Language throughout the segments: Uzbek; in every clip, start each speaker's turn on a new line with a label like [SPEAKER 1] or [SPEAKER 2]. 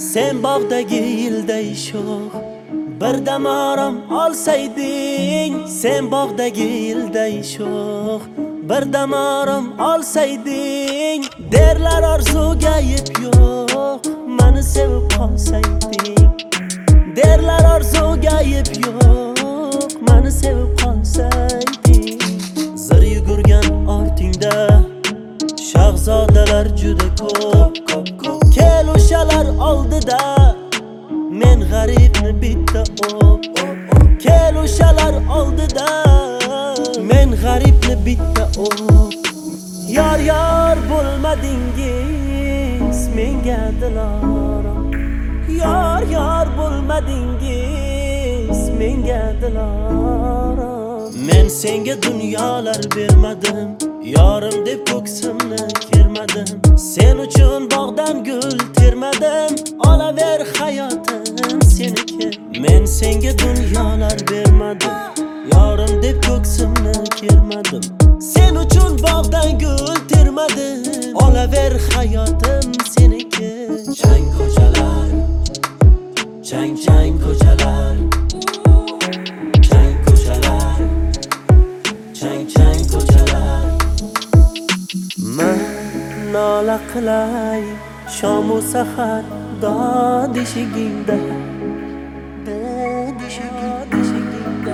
[SPEAKER 1] Sen bog'dagi yilday sho'x birdam orom olsayding, sen bog'dagi yilday sho'x birdam orom olsayding, derlar orzuga yetib yo'q, meni sevib qolsayding. Derlar orzuga yetib yo'q, meni sevib qolsayding. Zir yugurgan ortingda shahzodalar juda ko'p. Kel o'shalar oldida men g'aribni bitta o'p. Kel o'shalar oldida men g'aribni bitta o'p. Yor yor bo'lmadingiz menga dilorom. Yor yor bo'lmadingiz menga dilorom. Men senga dunyolar bermadim, yorim deb ko'ksimni kermadim. Sen uchun bog'dan gul termadim, olaver hayotim seniki. Men senga dunyolar bermadim, yorim deb ko'ksimni kermadim. Sen uchun bog'dan gul termadim, olaver hayotim seniki. Chang ko'chalar, chang chang ko'chalar, chang ko'chalar, chang chang ko'chalar. Men nola qilay shom u sahar dod eshigingda, dod eshigingda.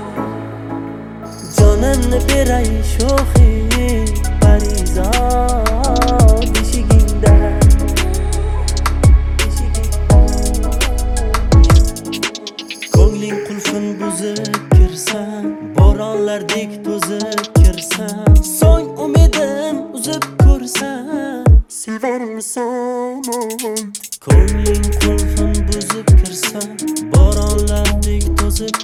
[SPEAKER 1] Jonimni beray sho'xi parizod eshigingda. Ko'ngling qulfin buzib kirsan, bo'ronlardek to'zib kirsan, so'ng umidim uzib ko'rsam, sevarmisan? Ko'ngling qulfin buzib kirsan, bo'ronlardek to'zib